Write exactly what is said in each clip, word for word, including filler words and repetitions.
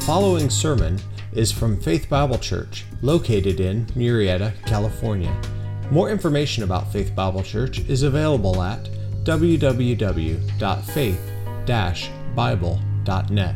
following sermon is from Faith Bible Church, located in Murrieta, California. More information about Faith Bible Church is available at w w w dot faith dash bible dot net.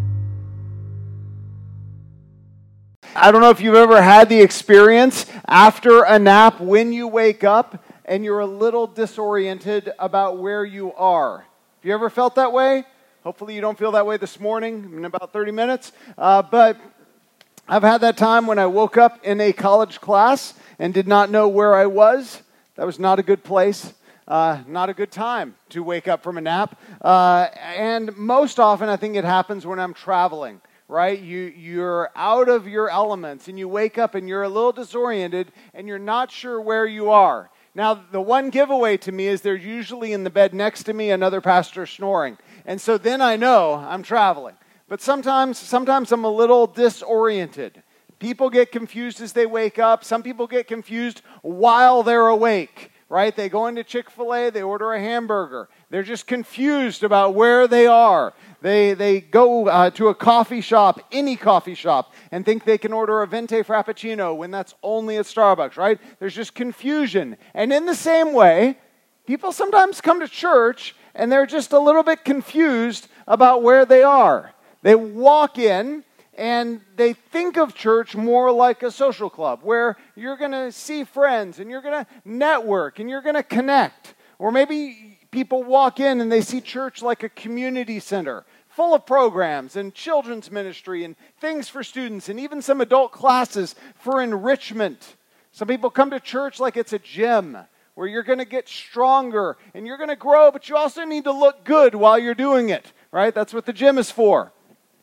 I don't know if you've ever had the experience after a nap when you wake up and you're a little disoriented about where you are. Have you ever felt that way? Hopefully you don't feel that way this morning in about thirty minutes. Uh, but I've had that time when I woke up in a college class and did not know where I was. That was not a good place. Uh, not a good time to wake up from a nap. Uh, and most often I think it happens when I'm traveling. Right? You, you're out of your elements and you wake up and you're a little disoriented and you're not sure where you are. Now, the one giveaway to me is they're usually in the bed next to me, another pastor snoring. And so then I know I'm traveling. But sometimes, sometimes I'm a little disoriented. People get confused as they wake up. Some people get confused while they're awake. Right? They go into Chick-fil-A, they order a hamburger. They're just confused about where they are. They they go uh, to a coffee shop, any coffee shop, and think they can order a venti frappuccino when that's only at Starbucks, right? There's just confusion. And in the same way, people sometimes come to church and they're just a little bit confused about where they are. They walk in and they think of church more like a social club where you're going to see friends and you're going to network and you're going to connect. Or maybe people walk in and they see church like a community center full of programs and children's ministry and things for students and even some adult classes for enrichment. Some people come to church like it's a gym where you're going to get stronger and you're going to grow, but you also need to look good while you're doing it, right? That's what the gym is for.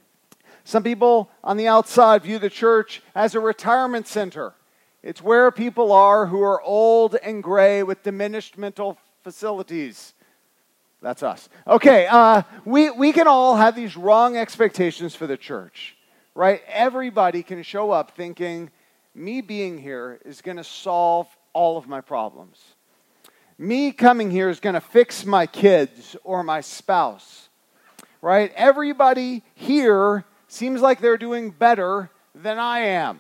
Some people on the outside view the church as a retirement center. It's where people are who are old and gray with diminished mental facilities. That's us. Okay, uh, we, we can all have these wrong expectations for the church, right? Everybody can show up thinking, me being here is going to solve all of my problems. Me coming here is going to fix my kids or my spouse, right? Everybody here seems like they're doing better than I am.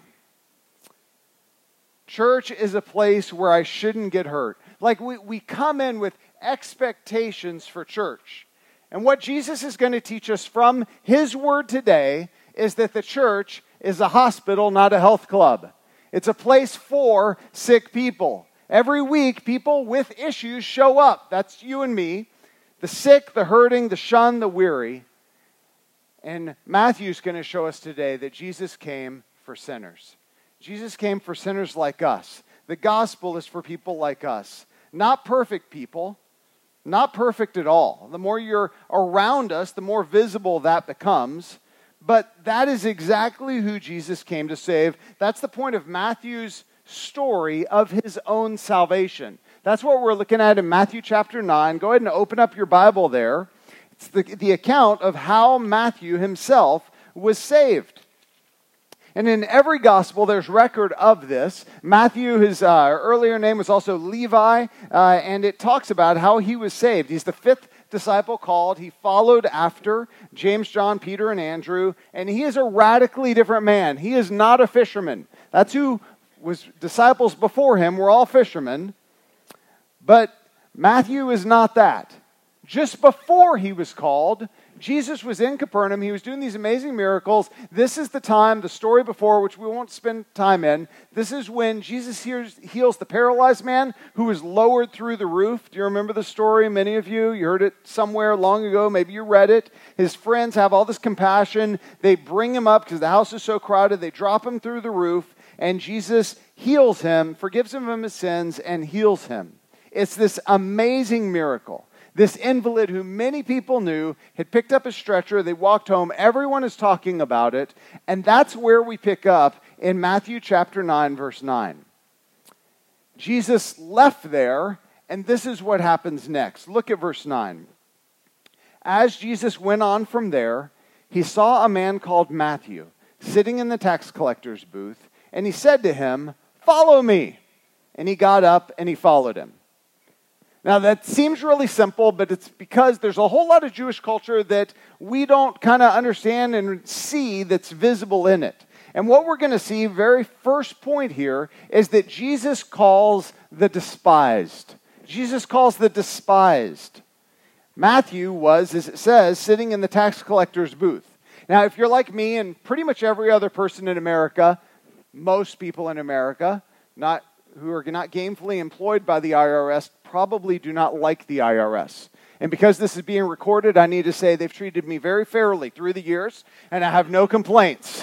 Church is a place where I shouldn't get hurt. Like we, we come in with expectations for church. And what Jesus is going to teach us from His Word today is that the church is a hospital, not a health club. It's a place for sick people. Every week, people with issues show up. That's you and me. The sick, the hurting, the shunned, the weary. And Matthew's going to show us today that Jesus came for sinners. Jesus came for sinners like us. The gospel is for people like us. Not perfect people. Not perfect at all. The more you're around us, the more visible that becomes. But that is exactly who Jesus came to save. That's the point of Matthew's story of His own salvation. That's what we're looking at in Matthew chapter nine. Go ahead and open up your Bible there. It's the, the account of how Matthew himself was saved. And in every gospel, there's record of this. Matthew, his uh, earlier name was also Levi, uh, and it talks about how he was saved. He's the fifth disciple called. He followed after James, John, Peter, and Andrew, and he is a radically different man. He is not a fisherman. That's who was disciples before him, were all fishermen. But Matthew is not that. Just before he was called, Jesus was in Capernaum. He was doing these amazing miracles. This is the time, the story before, which we won't spend time in. This is when Jesus hears, heals the paralyzed man who was lowered through the roof. Do you remember the story? Many of you, you heard it somewhere long ago. Maybe you read it. His friends have all this compassion. They bring him up because the house is so crowded. They drop him through the roof, and Jesus heals him, forgives him of his sins, and heals him. It's this amazing miracle. This invalid who many people knew had picked up a stretcher. They walked home. Everyone is talking about it. And that's where we pick up in Matthew chapter nine, verse nine. Jesus left there, and this is what happens next. Look at verse nine. As Jesus went on from there, he saw a man called Matthew sitting in the tax collector's booth, and he said to him, "Follow me." And he got up and he followed him. Now, that seems really simple, but it's because there's a whole lot of Jewish culture that we don't kind of understand and see that's visible in it. And what we're going to see, very first point here, is that Jesus calls the despised. Jesus calls the despised. Matthew was, as it says, sitting in the tax collector's booth. Now, if you're like me and pretty much every other person in America, most people in America, not who are not gainfully employed by the I R S, probably do not like the I R S. And because this is being recorded, I need to say they've treated me very fairly through the years, and I have no complaints.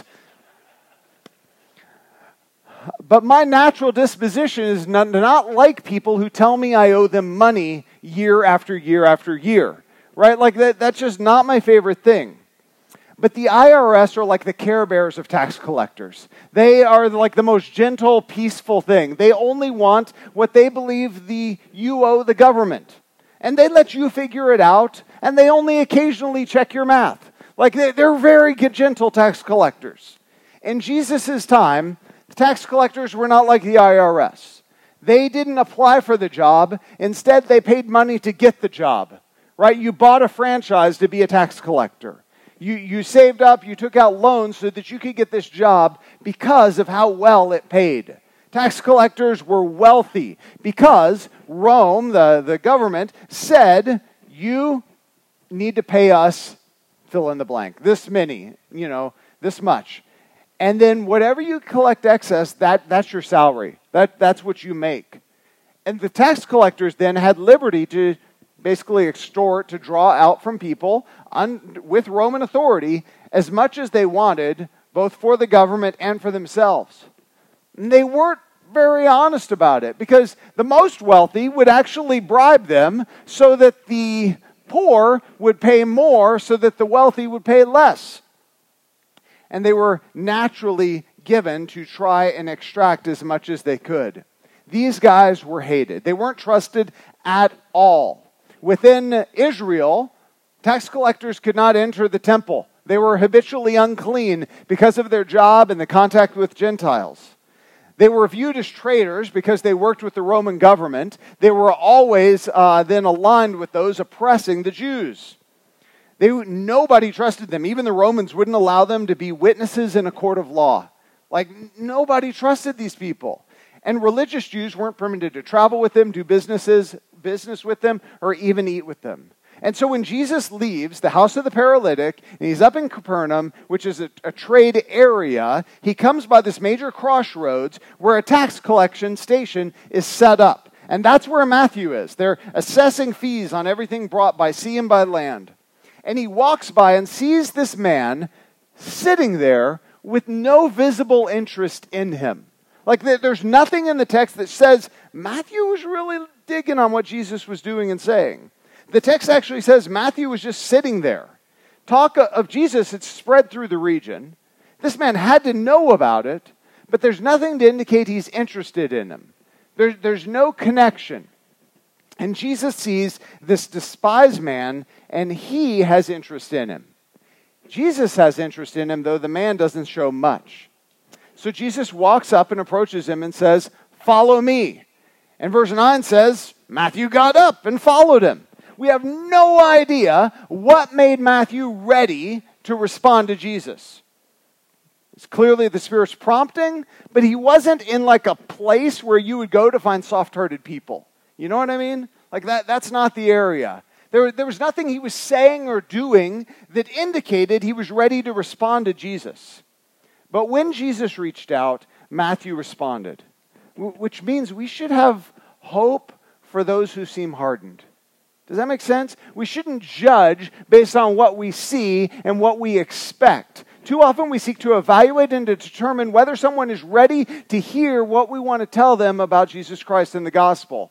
But my natural disposition is not, to not like people who tell me I owe them money year after year after year. Right? Like that, that's just not my favorite thing. But the I R S are like the Care Bears of tax collectors. They are like the most gentle, peaceful thing. They only want what they believe the you owe the government. And they let you figure it out, and they only occasionally check your math. Like they, they're very gentle tax collectors. In Jesus' time, the tax collectors were not like the I R S. They didn't apply for the job. Instead, they paid money to get the job. Right? You bought a franchise to be a tax collector. You, you saved up, you took out loans so that you could get this job because of how well it paid. Tax collectors were wealthy because Rome, the, the government, said, you need to pay us, fill in the blank, this many, you know, this much. And then whatever you collect excess, that, that's your salary. That, that's what you make. And the tax collectors then had liberty to basically extort, to draw out from people un, with Roman authority as much as they wanted, both for the government and for themselves. And they weren't very honest about it because the most wealthy would actually bribe them so that the poor would pay more so that the wealthy would pay less. And they were naturally given to try and extract as much as they could. These guys were hated. They weren't trusted at all. Within Israel, tax collectors could not enter the temple. They were habitually unclean because of their job and the contact with Gentiles. They were viewed as traitors because they worked with the Roman government. They were always uh, then aligned with those oppressing the Jews. They, nobody trusted them. Even the Romans wouldn't allow them to be witnesses in a court of law. Like, nobody trusted these people. And religious Jews weren't permitted to travel with them, do businesses, business with them, or even eat with them. And so when Jesus leaves the house of the paralytic, and he's up in Capernaum, which is a, a trade area, he comes by this major crossroads where a tax collection station is set up. And that's where Matthew is. They're assessing fees on everything brought by sea and by land. And he walks by and sees this man sitting there with no visible interest in him. Like there's nothing in the text that says Matthew was really digging on what Jesus was doing and saying. The text actually says Matthew was just sitting there. Talk of Jesus had spread through the region. This man had to know about it, but there's nothing to indicate he's interested in him. There, there's no connection. And Jesus sees this despised man, and he has interest in him. Jesus has interest in him, though the man doesn't show much. So Jesus walks up and approaches him and says, "Follow me." And verse nine says, Matthew got up and followed him. We have no idea what made Matthew ready to respond to Jesus. It's clearly the Spirit's prompting, but he wasn't in like a place where you would go to find soft-hearted people. You know what I mean? Like that, that's not the area. There, there was nothing he was saying or doing that indicated he was ready to respond to Jesus. But when Jesus reached out, Matthew responded, which means we should have hope for those who seem hardened. Does that make sense? We shouldn't judge based on what we see and what we expect. Too often we seek to evaluate and to determine whether someone is ready to hear what we want to tell them about Jesus Christ and the gospel.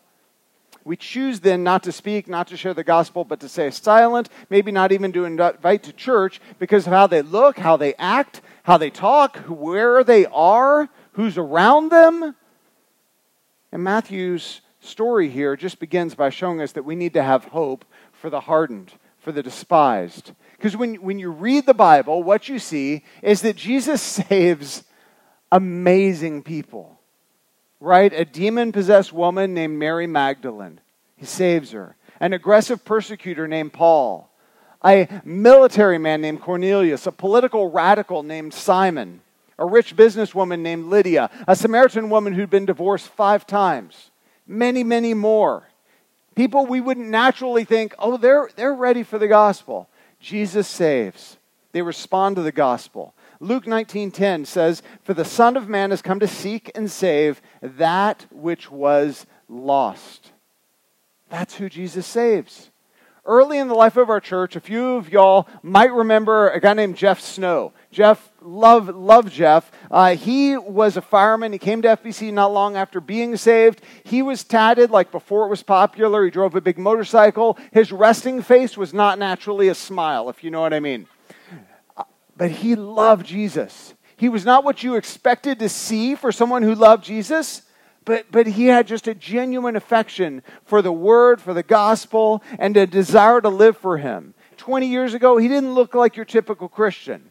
We choose then not to speak, not to share the gospel, but to stay silent, maybe not even to invite to church because of how they look, how they act, how they talk, where they are, who's around them. And Matthew's story here just begins by showing us that we need to have hope for the hardened, for the despised. Because when, when you read the Bible, what you see is that Jesus saves amazing people. Right? A demon-possessed woman named Mary Magdalene. He saves her. An aggressive persecutor named Paul. A military man named Cornelius. A political radical named Simon. A rich businesswoman named Lydia. A Samaritan woman who'd been divorced five times. Many, many more. People we wouldn't naturally think, oh, they're, they're ready for the gospel. Jesus saves. They respond to the gospel. Luke nineteen ten says, "For the Son of Man has come to seek and save that which was lost." That's who Jesus saves. Early in the life of our church, a few of y'all might remember a guy named Jeff Snow. Jeff, love, love Jeff. Uh, he was a fireman. He came to F B C not long after being saved. He was tatted like before it was popular. He drove a big motorcycle. His resting face was not naturally a smile, if you know what I mean. But he loved Jesus. He was not what you expected to see for someone who loved Jesus, but, but he had just a genuine affection for the word, for the gospel, and a desire to live for him. twenty years ago, he didn't look like your typical Christian,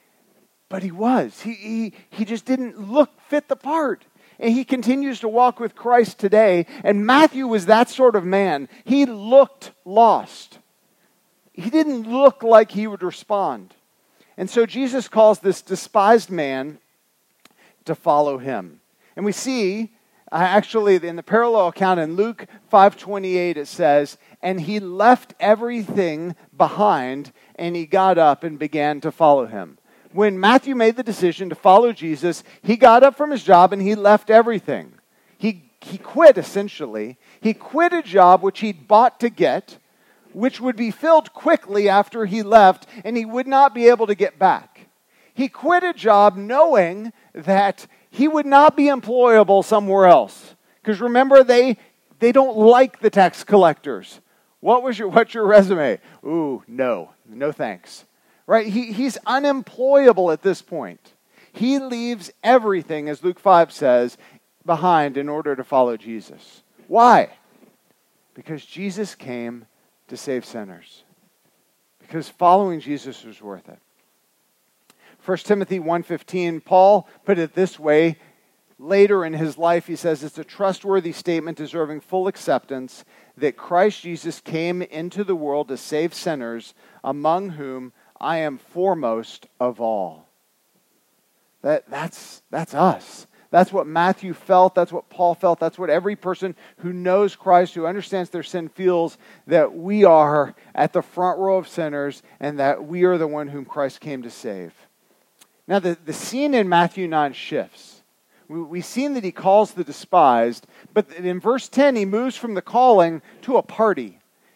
but he was. He, he, he just didn't look fit the part. And he continues to walk with Christ today. And Matthew was that sort of man. He looked lost. He didn't look like he would respond. And so Jesus calls this despised man to follow him. And we see, uh, actually, in the parallel account in Luke five twenty-eight, it says, "And he left everything behind, and he got up and began to follow him." When Matthew made the decision to follow Jesus, he got up from his job and he left everything. He, he quit, essentially. He quit a job which he'd bought to get, which would be filled quickly after he left, and he would not be able to get back. He quit a job knowing that he would not be employable somewhere else. Because remember, they they don't like the tax collectors. What was your what's your resume? Ooh, no, no thanks. Right? He, he's unemployable at this point. He leaves everything, as Luke five says, behind in order to follow Jesus. Why? Because Jesus came to save sinners. Because following Jesus was worth it. First Timothy one fifteen, Paul put it this way. Later in his life, he says, it's a trustworthy statement deserving full acceptance that Christ Jesus came into the world to save sinners, among whom I am foremost of all. That, that's, that's us. That's what Matthew felt. That's what Paul felt. That's what every person who knows Christ, who understands their sin, feels, that we are at the front row of sinners and that we are the one whom Christ came to save. Now, the, the scene in Matthew nine shifts. We, we've seen that he calls the despised, but in verse ten, he moves from the calling to a party.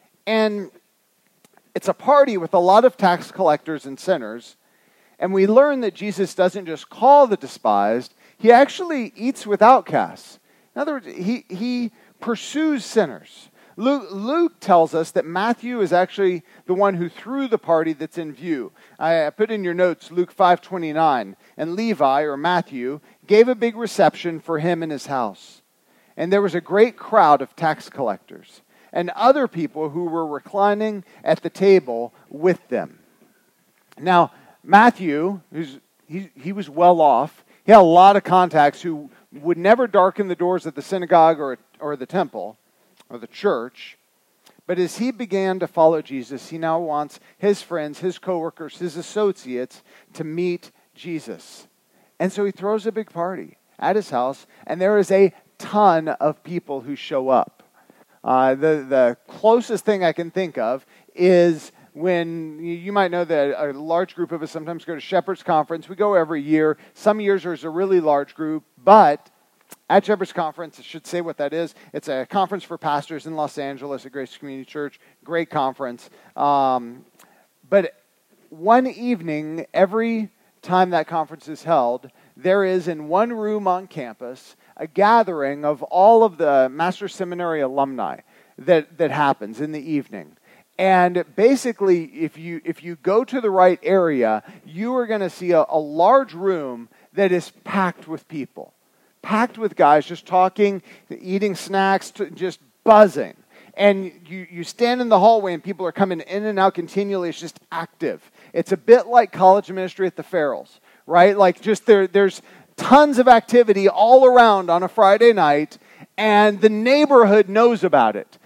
And it's a party with a lot of tax collectors and sinners. And we learn that Jesus doesn't just call the despised, he actually eats with outcasts. In other words, he, he pursues sinners. Luke, Luke tells us that Matthew is actually the one who threw the party that's in view. I, I put in your notes Luke five twenty-nine. And Levi, or Matthew, gave a big reception for him in his house. And there was a great crowd of tax collectors and other people who were reclining at the table with them. Now, Matthew, who's, he, he was well off. He had a lot of contacts who would never darken the doors of the synagogue or, or the temple or the church. But as he began to follow Jesus, he now wants his friends, his coworkers, his associates to meet Jesus. And so he throws a big party at his house, and there is a ton of people who show up. Uh, the, the closest thing I can think of is when you might know that a large group of us sometimes go to Shepherd's Conference. We go every year. Some years there's a really large group, but at Shepherd's Conference, I should say what that is. It's a conference for pastors in Los Angeles at Grace Community Church. Great conference. Um, but one evening, every time that conference is held, there is in one room on campus a gathering of all of the Master's Seminary alumni that, that happens in the evening. And basically, if you if you go to the right area, you are going to see a, a large room that is packed with people. Packed with guys just talking, eating snacks, just buzzing. And you, you stand in the hallway and people are coming in and out continually. It's just active. It's a bit like college ministry at the Farrells, right? Like just there, there's tons of activity all around on a Friday night, and the neighborhood knows about it.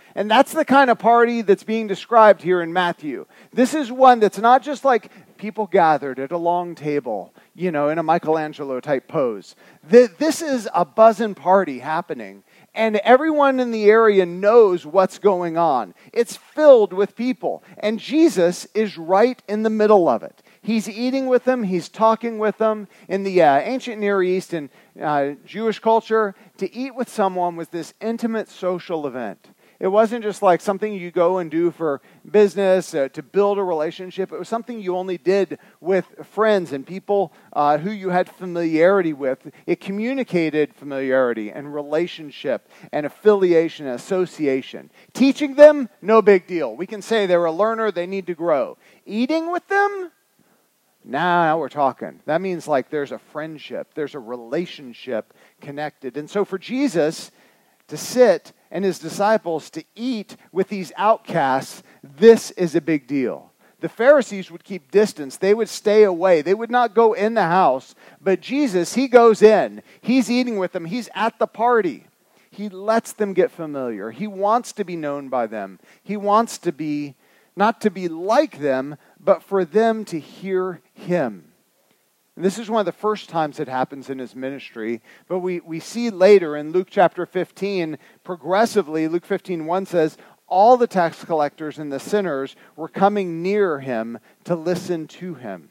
And that's the kind of party that's being described here in Matthew. This is one that's not just like people gathered at a long table, you know, in a Michelangelo type pose. This is a buzzing party happening. And everyone in the area knows what's going on. It's filled with people. And Jesus is right in the middle of it. He's eating with them. He's talking with them. In the uh, ancient Near East and uh, Jewish culture, to eat with someone was this intimate social event. It wasn't just like something you go and do for business, uh, to build a relationship. It was something you only did with friends and people uh, who you had familiarity with. It communicated familiarity and relationship and affiliation and association. Teaching them, no big deal. We can say they're a learner, they need to grow. Eating with them, now, now we're talking. That means like there's a friendship, there's a relationship connected. And so for Jesus to sit and his disciples to eat with these outcasts, this is a big deal. The Pharisees would keep distance. They would stay away. They would not go in the house. But Jesus, he goes in. He's eating with them. He's at the party. He lets them get familiar. He wants to be known by them. He wants to be, not to be like them, but for them to hear him. And this is one of the first times it happens in his ministry. But we, we see later in Luke chapter fifteen, progressively, Luke fifteen one says, all the tax collectors and the sinners were coming near him to listen to him.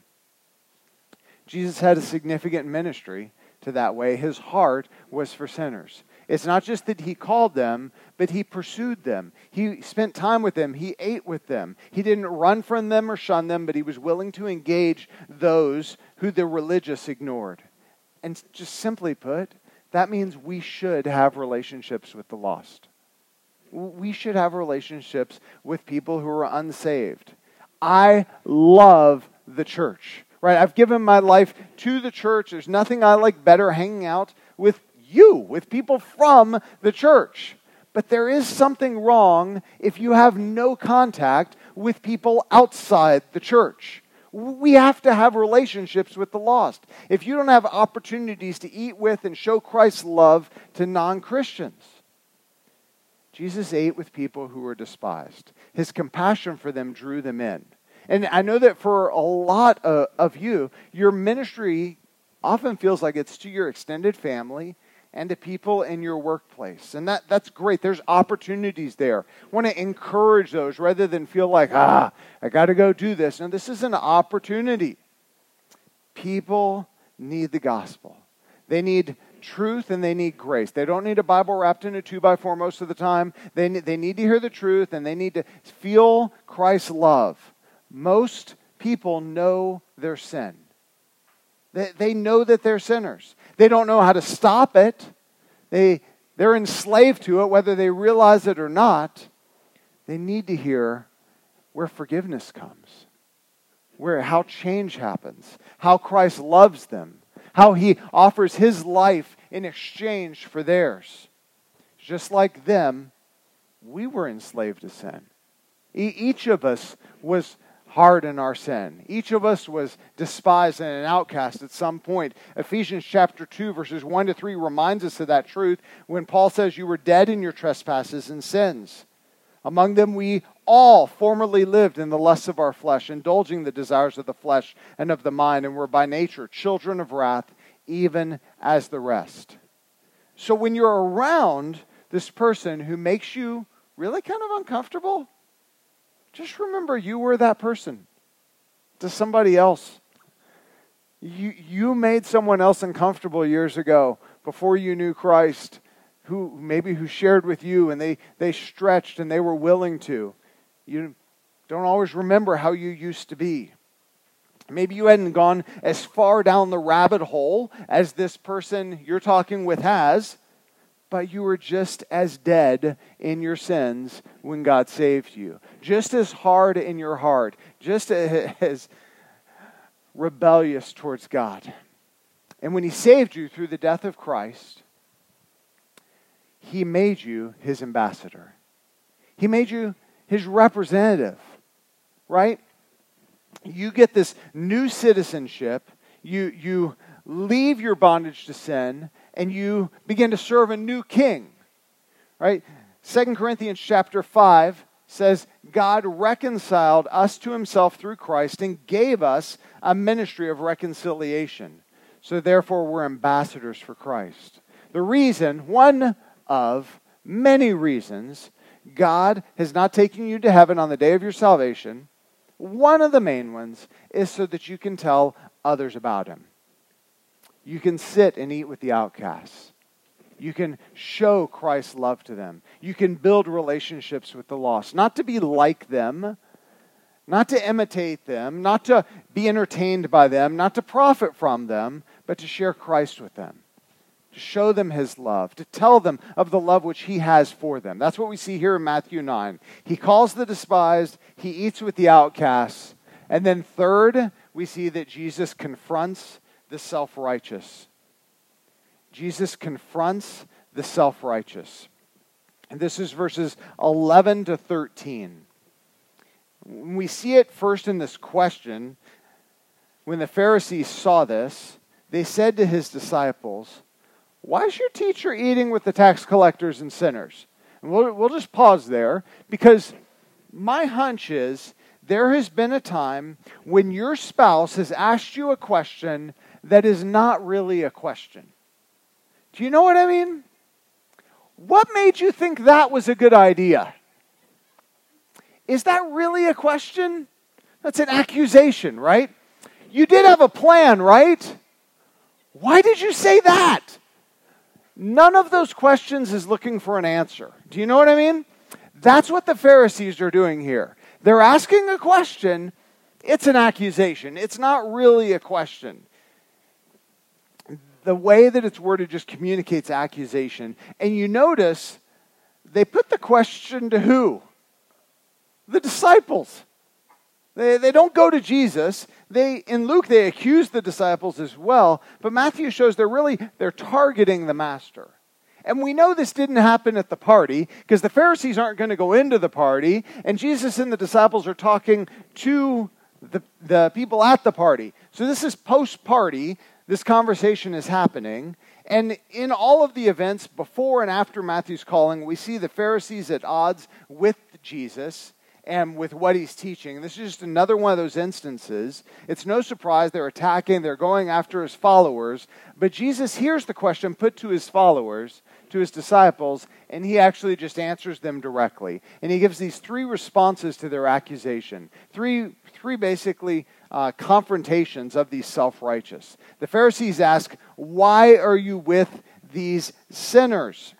Jesus had a significant ministry to that way. His heart was for sinners. It's not just that he called them, but he pursued them. He spent time with them. He ate with them. He didn't run from them or shun them, but he was willing to engage those who the religious ignored. And just simply put, that means we should have relationships with the lost. We should have relationships with people who are unsaved. I love the church, right? I've given my life to the church. There's nothing I like better hanging out with you, with people from the church. But there is something wrong if you have no contact with people outside the church. We have to have relationships with the lost. If you don't have opportunities to eat with and show Christ's love to non-Christians. Jesus ate with people who were despised. His compassion for them drew them in. And I know that for a lot of, of you, your ministry often feels like it's to your extended family and to people in your workplace. And that, that's great. There's opportunities there. I want to encourage those rather than feel like, ah, I got to go do this. And this is an opportunity. People need the gospel. They need truth and they need grace. They don't need a Bible wrapped in a two by four most of the time. They, they need to hear the truth and they need to feel Christ's love. Most people know their sin. They, they know that they're sinners. They don't know how to stop it. They, they're enslaved to it, whether they realize it or not. They need to hear where forgiveness comes, where how change happens, how Christ loves them, how he offers his life in exchange for theirs. Just like them, we were enslaved to sin. E- each of us was hard in our sin. Each of us was despised and an outcast at some point. Ephesians chapter two, verses one to three reminds us of that truth when Paul says you were dead in your trespasses and sins. Among them we all formerly lived in the lusts of our flesh, indulging the desires of the flesh and of the mind, and were by nature children of wrath, even as the rest. So when you're around this person who makes you really kind of uncomfortable, just remember you were that person to somebody else. You, you made someone else uncomfortable years ago before you knew Christ, who maybe who shared with you and they, they stretched and they were willing to. You don't always remember how you used to be. Maybe you hadn't gone as far down the rabbit hole as this person you're talking with has, but you were just as dead in your sins when God saved you. Just as hard in your heart. Just as rebellious towards God. And when he saved you through the death of Christ, he made you his ambassador. He made you his representative. Right? You get this new citizenship. You, you leave your bondage to sin. And you begin to serve a new king, right? Second Corinthians chapter five says, God reconciled us to himself through Christ and gave us a ministry of reconciliation. So therefore we're ambassadors for Christ. The reason, one of many reasons, God has not taken you to heaven on the day of your salvation, one of the main ones is so that you can tell others about him. You can sit and eat with the outcasts. You can show Christ's love to them. You can build relationships with the lost. Not to be like them, not to imitate them, not to be entertained by them, not to profit from them, but to share Christ with them. To show them his love, to tell them of the love which he has for them. That's what we see here in Matthew nine. He calls the despised, he eats with the outcasts. And then third, we see that Jesus confronts the self-righteous. Jesus confronts the self-righteous. And this is verses eleven to thirteen. We see it first in this question. When the Pharisees saw this, they said to his disciples, why is your teacher eating with the tax collectors and sinners? And we'll, we'll just pause there, because my hunch is there has been a time when your spouse has asked you a question that is not really a question. Do you know what I mean? What made you think that was a good idea? Is that really a question? That's an accusation, right? You did have a plan, right? Why did you say that? None of those questions is looking for an answer. Do you know what I mean? That's what the Pharisees are doing here. They're asking a question. It's an accusation. It's not really a question. The way that it's worded just communicates accusation. And you notice they put the question to who? The disciples. They, they don't go to Jesus. They, in Luke, they accuse the disciples as well. But Matthew shows they're really, they're targeting the master. And we know this didn't happen at the party, because the Pharisees aren't going to go into the party. And Jesus and the disciples are talking to the, the people at the party. So this is post-party. This conversation is happening. And in all of the events before and after Matthew's calling, we see the Pharisees at odds with Jesus and with what he's teaching. This is just another one of those instances. It's no surprise they're attacking, they're going after his followers. But Jesus hears the question put to his followers, to his disciples, and he actually just answers them directly. And he gives these three responses to their accusation. Three, three basically uh, confrontations of these self-righteous. The Pharisees ask, why are you with these sinners?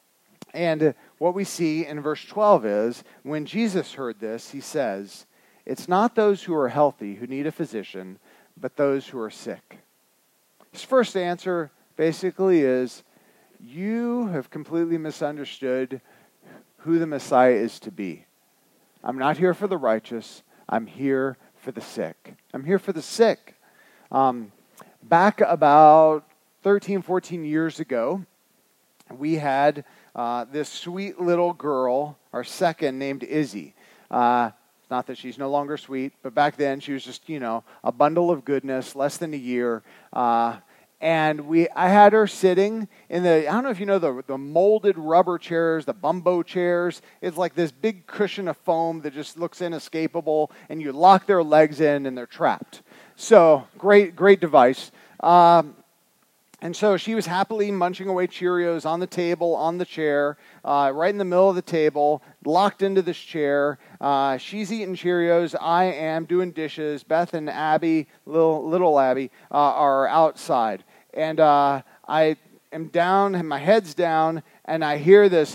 And uh, what we see in verse twelve is, when Jesus heard this, he says, it's not those who are healthy who need a physician, but those who are sick. His first answer basically is, you have completely misunderstood who the Messiah is to be. I'm not here for the righteous. I'm here for the sick. I'm here for the sick. Um, back about thirteen, fourteen years ago, we had uh, this sweet little girl, our second, named Izzy. Uh, not that she's no longer sweet, but back then she was just, you know, a bundle of goodness, less than a year. Uh, And we, I had her sitting in the, I don't know if you know the, the molded rubber chairs, the bumbo chairs. It's like this big cushion of foam that just looks inescapable, and you lock their legs in and they're trapped. So, great, great device. Um, and so she was happily munching away Cheerios on the table, on the chair, uh, right in the middle of the table, locked into this chair. Uh, she's eating Cheerios. I am doing dishes. Beth and Abby, little, little Abby, uh, are outside. And uh, I am down, and my head's down, and I hear this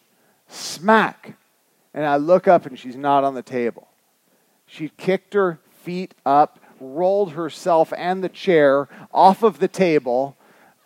smack. And I look up, and she's not on the table. She kicked her feet up, rolled herself and the chair off of the table.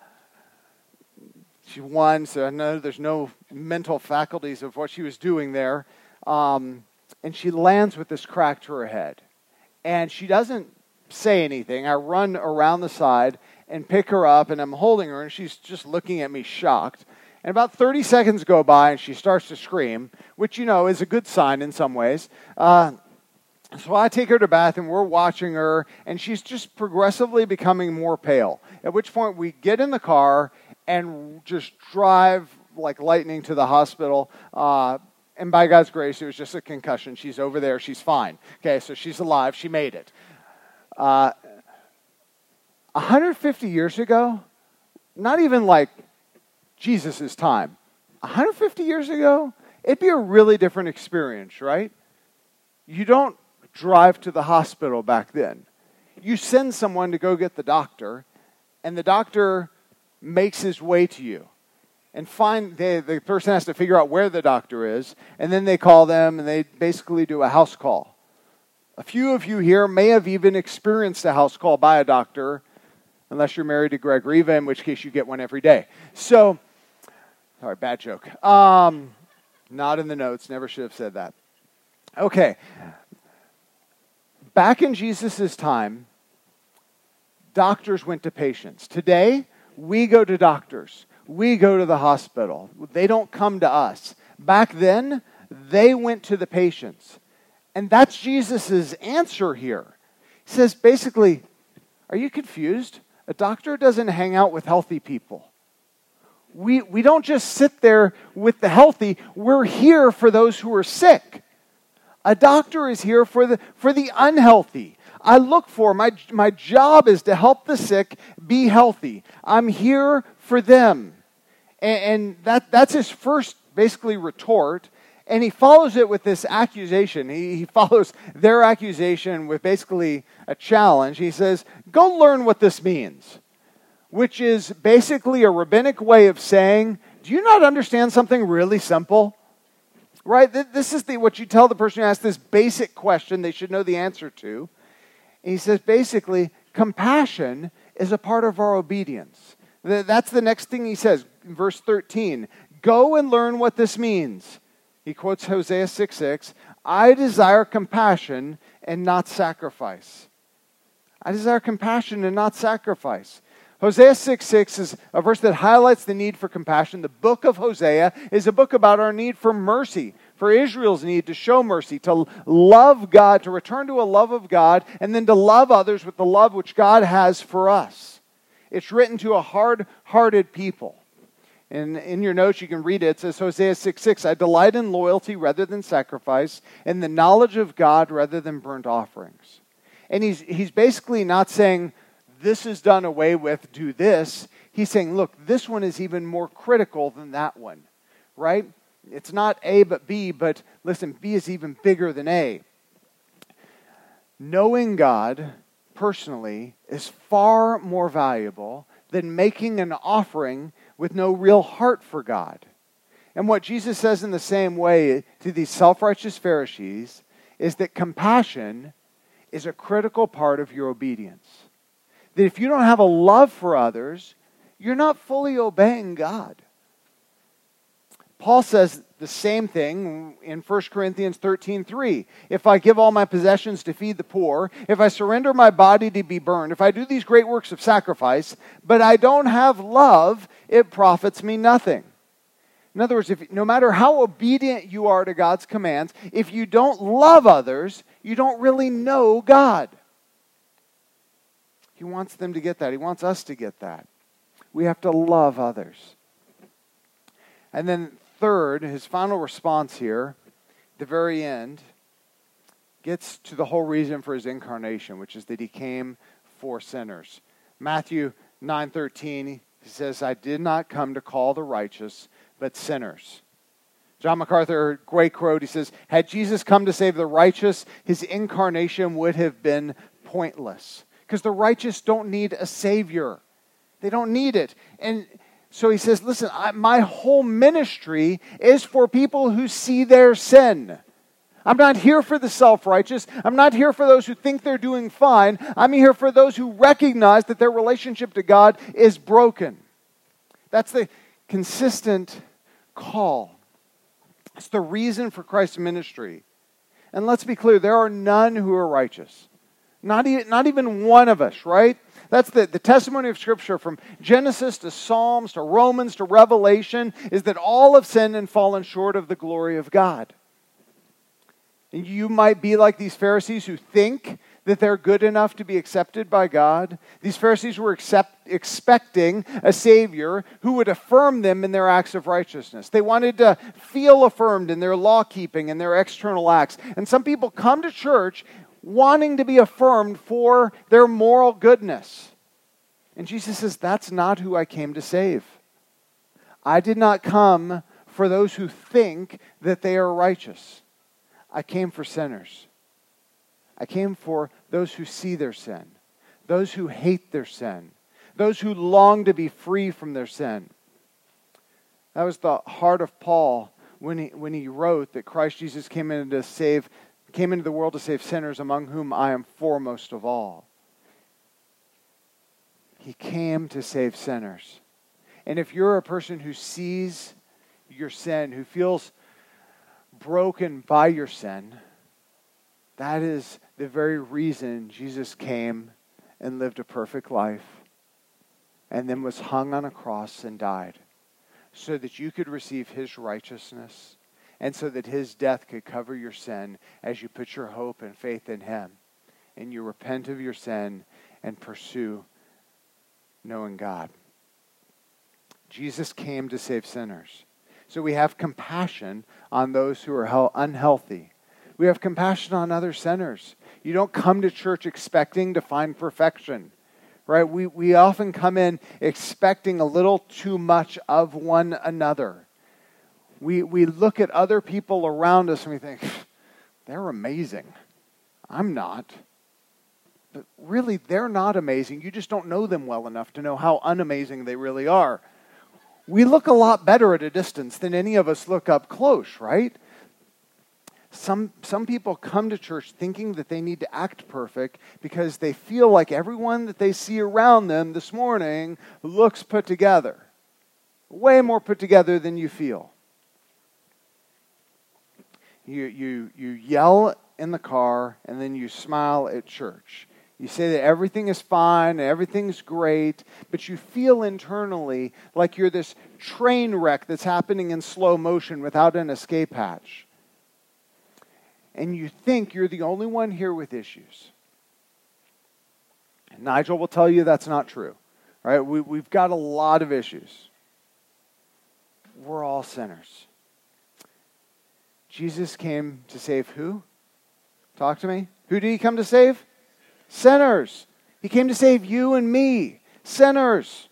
She won, so I know there's no mental faculties of what she was doing there. Um, and she lands with this crack to her head. And she doesn't say anything. I run around the side and pick her up, and I'm holding her, and she's just looking at me shocked. And about thirty seconds go by, and she starts to scream, which, you know, is a good sign in some ways. Uh, so I take her to bath, and we're watching her, and she's just progressively becoming more pale. At which point we get in the car and just drive like lightning to the hospital. Uh, and by God's grace, it was just a concussion. She's over there. She's fine. Okay, so she's alive. She made it. Uh, one hundred fifty years ago, not even like Jesus' time, one hundred fifty years ago, it'd be a really different experience, right? You don't drive to the hospital back then. You send someone to go get the doctor, and the doctor makes his way to you. And find they, the person has to figure out where the doctor is, and then they call them, and they basically do a house call. A few of you here may have even experienced a house call by a doctor, unless you're married to Greg Riva, in which case you get one every day. So, sorry, bad joke. Um, not in the notes, never should have said that. Okay. Back in Jesus' time, doctors went to patients. Today, we go to doctors. We go to the hospital. They don't come to us. Back then, they went to the patients. And that's Jesus' answer here. He says, basically, are you confused? A doctor doesn't hang out with healthy people. We, we don't just sit there with the healthy. We're here for those who are sick. A doctor is here for the, for the unhealthy. I look for, my, my job is to help the sick be healthy. I'm here for them. And, and that, that's his first, basically, retort. And he follows it with this accusation. He, he follows their accusation with basically a challenge. He says, go learn what this means. Which is basically a rabbinic way of saying, do you not understand something really simple? Right? This is the, what you tell the person who asks this basic question they should know the answer to. And he says, basically, compassion is a part of our obedience. That's the next thing he says in verse thirteen. Go and learn what this means. He quotes Hosea six six. I desire compassion and not sacrifice. I desire compassion and not sacrifice. Hosea six six is a verse that highlights the need for compassion. The book of Hosea is a book about our need for mercy, for Israel's need to show mercy, to love God, to return to a love of God, and then to love others with the love which God has for us. It's written to a hard-hearted people. And in your notes, you can read it. It says, Hosea six six, I delight in loyalty rather than sacrifice, and the knowledge of God rather than burnt offerings. And he's, he's basically not saying, this is done away with, do this. He's saying, look, this one is even more critical than that one, right? It's not A but B, but listen, B is even bigger than A. Knowing God personally is far more valuable than making an offering with no real heart for God. And what Jesus says in the same way to these self-righteous Pharisees is that compassion is a critical part of your obedience. That if you don't have a love for others, you're not fully obeying God. Paul says the same thing in First Corinthians thirteen three. If I give all my possessions to feed the poor, if I surrender my body to be burned, if I do these great works of sacrifice, but I don't have love, it profits me nothing. In other words, if, no matter how obedient you are to God's commands, if you don't love others, you don't really know God. He wants them to get that. He wants us to get that. We have to love others. And then third, his final response here, at the very end, gets to the whole reason for his incarnation, which is that he came for sinners. Matthew nine thirteen, he says, I did not come to call the righteous, but sinners. John MacArthur, great quote, he says, had Jesus come to save the righteous, his incarnation would have been pointless. Because the righteous don't need a Savior. They don't need it. And so he says, listen, I, my whole ministry is for people who see their sin. I'm not here for the self-righteous. I'm not here for those who think they're doing fine. I'm here for those who recognize that their relationship to God is broken. That's the consistent call. It's the reason for Christ's ministry. And let's be clear, there are none who are righteous. Not, e- not even one of us, right? That's the, the testimony of Scripture from Genesis to Psalms to Romans to Revelation is that all have sinned and fallen short of the glory of God. And you might be like these Pharisees who think that they're good enough to be accepted by God. These Pharisees were accept, expecting a Savior who would affirm them in their acts of righteousness. They wanted to feel affirmed in their law-keeping and their external acts. And some people come to church wanting to be affirmed for their moral goodness. And Jesus says, that's not who I came to save. I did not come for those who think that they are righteous. I came for sinners. I came for those who see their sin, those who hate their sin, those who long to be free from their sin. That was the heart of Paul when he, when he wrote that Christ Jesus came in to save, came into the world to save sinners, among whom I am foremost of all. He came to save sinners. And if you're a person who sees your sin, who feels broken by your sin, that is the very reason Jesus came and lived a perfect life and then was hung on a cross and died, so that you could receive His righteousness and so that His death could cover your sin as you put your hope and faith in Him and you repent of your sin and pursue knowing God. Jesus came to save sinners. So we have compassion on those who are unhealthy. We have compassion on other sinners. You don't come to church expecting to find perfection, right? We, we often come in expecting a little too much of one another. We, we look at other people around us and we think, they're amazing. I'm not. But really, they're not amazing. You just don't know them well enough to know how unamazing they really are. We look a lot better at a distance than any of us look up close, right? Some, some people come to church thinking that they need to act perfect because they feel like everyone that they see around them this morning looks put together. Way more put together than you feel. You, you, you yell in the car and then you smile at church. You say that everything is fine, and everything's great, but you feel internally like you're this train wreck that's happening in slow motion without an escape hatch. And you think you're the only one here with issues. And Nigel will tell you that's not true. Right? We, we've got a lot of issues. We're all sinners. Jesus came to save who? Talk to me. Who did He come to save? Sinners. He came to save you and me. Sinners.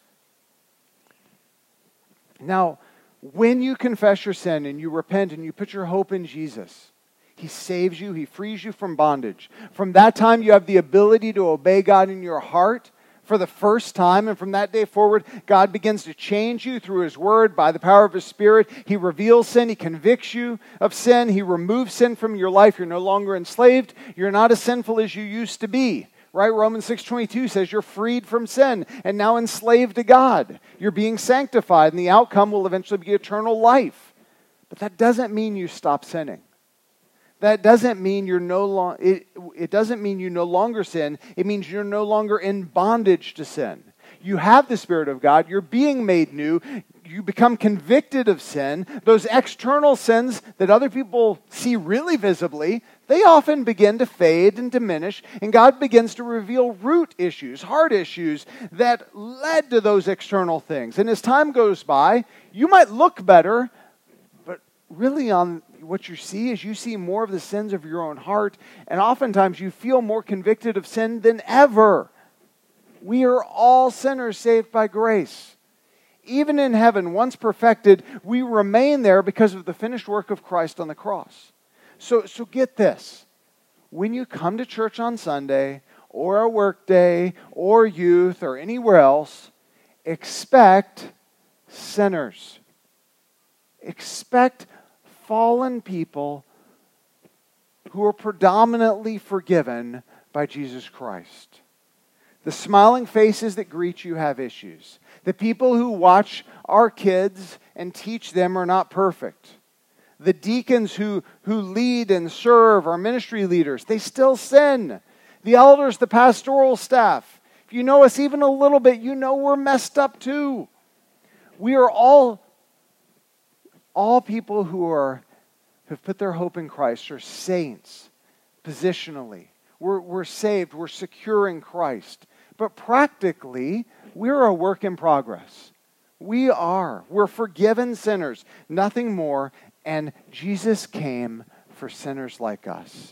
Now, when you confess your sin and you repent and you put your hope in Jesus, He saves you. He frees you from bondage. From that time, you have the ability to obey God in your heart for the first time. And from that day forward, God begins to change you through His Word by the power of His Spirit. He reveals sin. He convicts you of sin. He removes sin from your life. You're no longer enslaved. You're not as sinful as you used to be. Right? Romans six twenty-two says you're freed from sin and now enslaved to God. You're being sanctified, and the outcome will eventually be eternal life. But that doesn't mean you stop sinning. That doesn't mean you're no long, it, it doesn't mean you no longer sin. It means you're no longer in bondage to sin. You have the Spirit of God. You're being made new. You become convicted of sin. Those external sins that other people see really visibly, they often begin to fade and diminish, and God begins to reveal root issues, heart issues that led to those external things. And as time goes by, you might look better, but really on what you see is you see more of the sins of your own heart, and oftentimes you feel more convicted of sin than ever. We are all sinners saved by grace. Even in heaven, once perfected, we remain there because of the finished work of Christ on the cross. So, so get this. When you come to church on Sunday, or a work day, or youth, or anywhere else, expect sinners. Expect fallen people who are predominantly forgiven by Jesus Christ. The smiling faces that greet you have issues. The people who watch our kids and teach them are not perfect. The deacons who, who lead and serve, our ministry leaders, they still sin. The elders, the pastoral staff. If you know us even a little bit, you know we're messed up too. We are all, all people who are have put their hope in Christ are saints, positionally. We're, we're saved. We're secure in Christ. But practically, we're a work in progress. We are. We're forgiven sinners, nothing more. And Jesus came for sinners like us.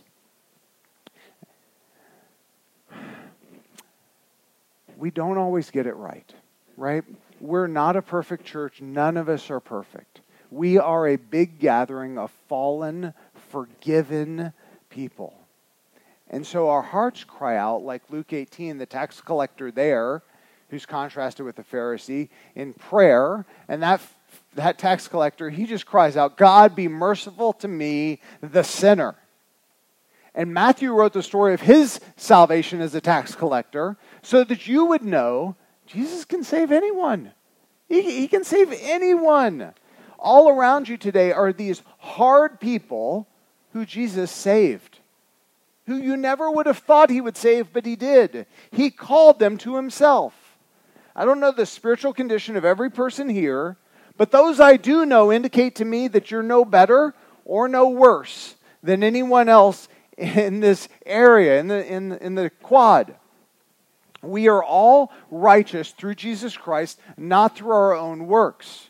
We don't always get it right, right? We're not a perfect church. None of us are perfect. We are a big gathering of fallen, forgiven people. And so our hearts cry out, like Luke eighteen, the tax collector there, who's contrasted with the Pharisee, in prayer. And that, that tax collector, he just cries out, God, be merciful to me, the sinner. And Matthew wrote the story of his salvation as a tax collector so that you would know Jesus can save anyone. He, he can save anyone. All around you today are these hard people who Jesus saved, who you never would have thought he would save, but he did. He called them to himself. I don't know the spiritual condition of every person here, but those I do know indicate to me that you're no better or no worse than anyone else in this area, in the, in, in the quad. We are all righteous through Jesus Christ, not through our own works.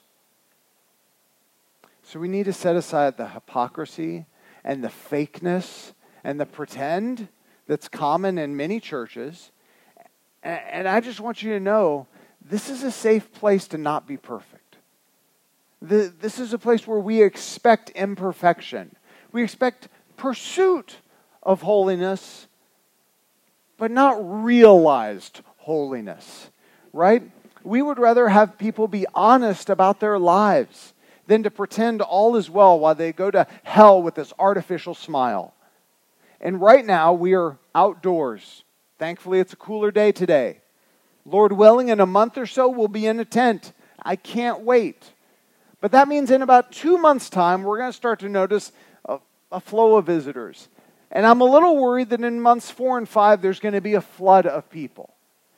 So we need to set aside the hypocrisy and the fakeness and the pretend that's common in many churches. And, and I just want you to know, this is a safe place to not be perfect. The, this is a place where we expect imperfection. We expect pursuit of holiness, but not realized holiness, right? We would rather have people be honest about their lives than to pretend all is well while they go to hell with this artificial smile. And right now, we are outdoors. Thankfully, it's a cooler day today. Lord willing, in a month or so, we'll be in a tent. I can't wait. But that means in about two months' time, we're going to start to notice a, a flow of visitors. And I'm a little worried that in months four and five, there's going to be a flood of people.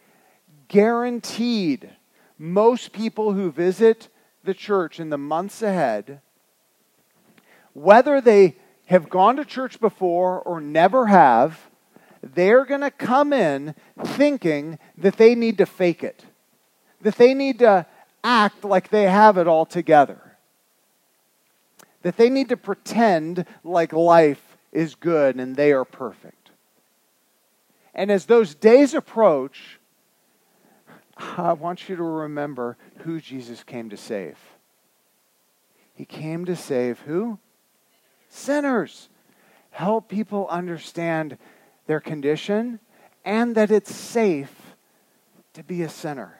Guaranteed, most people who visit the church in the months ahead, whether they have gone to church before or never have, they're going to come in thinking that they need to fake it, that they need to act like they have it all together, that they need to pretend like life is good and they are perfect. And as those days approach, I want you to remember who Jesus came to save. He came to save who? Sinners. Help people understand their condition and that it's safe to be a sinner.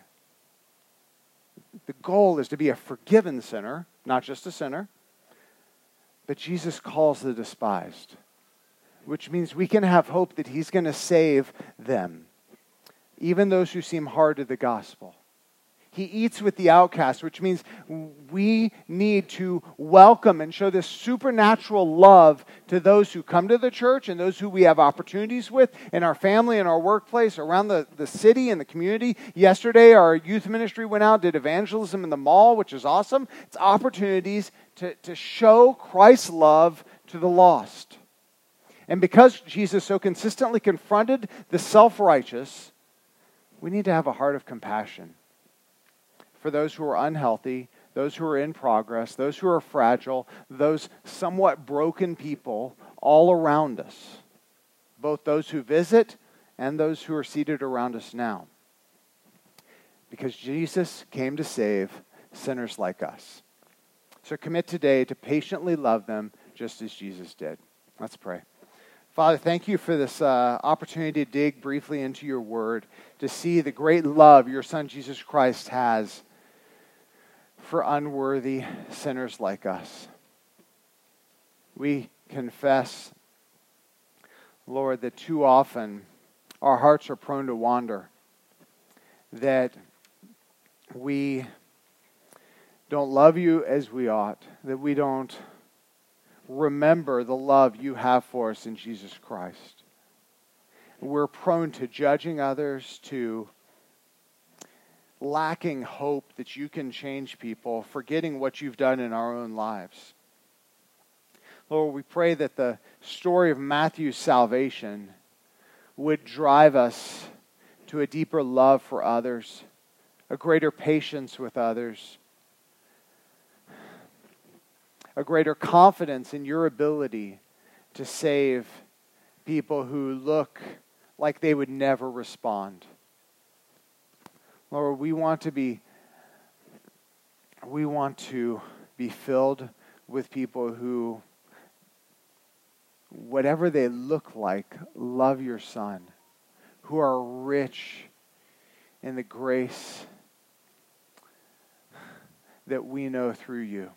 The goal is to be a forgiven sinner, not just a sinner. But Jesus calls the despised, which means we can have hope that he's going to save them, even those who seem hard to the gospel. He eats with the outcast, which means we need to welcome and show this supernatural love to those who come to the church and those who we have opportunities with in our family, in our workplace, around the, the city and the community. Yesterday, our youth ministry went out, did evangelism in the mall, which is awesome. It's opportunities to, to show Christ's love to the lost. And because Jesus so consistently confronted the self-righteous, we need to have a heart of compassion for those who are unhealthy, those who are in progress, those who are fragile, those somewhat broken people all around us, both those who visit and those who are seated around us now. Because Jesus came to save sinners like us. So commit today to patiently love them just as Jesus did. Let's pray. Father, thank you for this uh, opportunity to dig briefly into your word, to see the great love your Son Jesus Christ has for unworthy sinners like us. We confess, Lord, that too often our hearts are prone to wander, that we don't love you as we ought, that we don't remember the love you have for us in Jesus Christ. We're prone to judging others, to lacking hope that you can change people, forgetting what you've done in our own lives. Lord, we pray that the story of Matthew's salvation would drive us to a deeper love for others, a greater patience with others, a greater confidence in your ability to save people who look like they would never respond. Lord, we want to be we want to be filled with people who, whatever they look like, love your Son, who are rich in the grace that we know through you.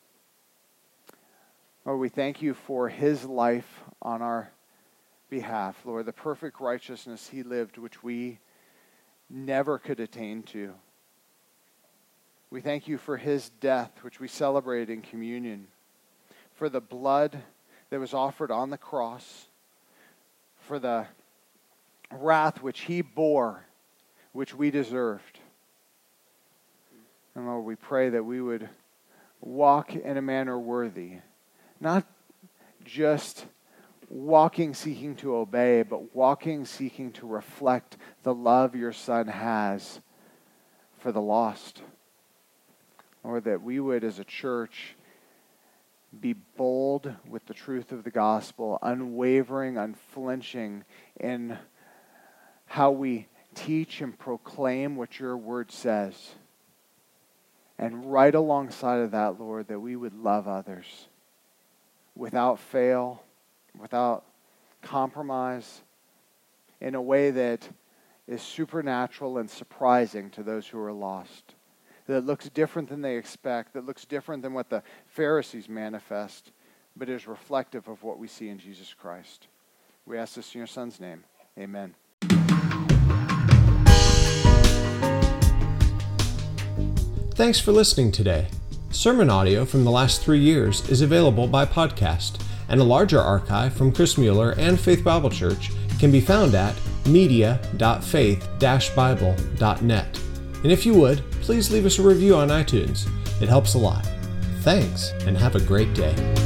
Lord, we thank you for his life on our behalf. Lord, the perfect righteousness he lived, which we never could attain to. We thank you for his death, which we celebrate in communion, for the blood that was offered on the cross, for the wrath which he bore, which we deserved. And Lord, we pray that we would walk in a manner worthy, not just walking seeking to obey, but walking seeking to reflect the love your Son has for the lost. Or that we would, as a church, be bold with the truth of the gospel, unwavering, unflinching in how we teach and proclaim what your word says. And right alongside of that, Lord, that we would love others without fail, without compromise, in a way that is supernatural and surprising to those who are lost. That looks different than they expect, that looks different than what the Pharisees manifest, but is reflective of what we see in Jesus Christ. We ask this in your Son's name. Amen. Thanks for listening today. Sermon audio from the last three years is available by podcast, and a larger archive from Chris Mueller and Faith Bible Church can be found at media dot faith dash bible dot net. And if you would, please leave us a review on iTunes. It helps a lot. Thanks, and have a great day.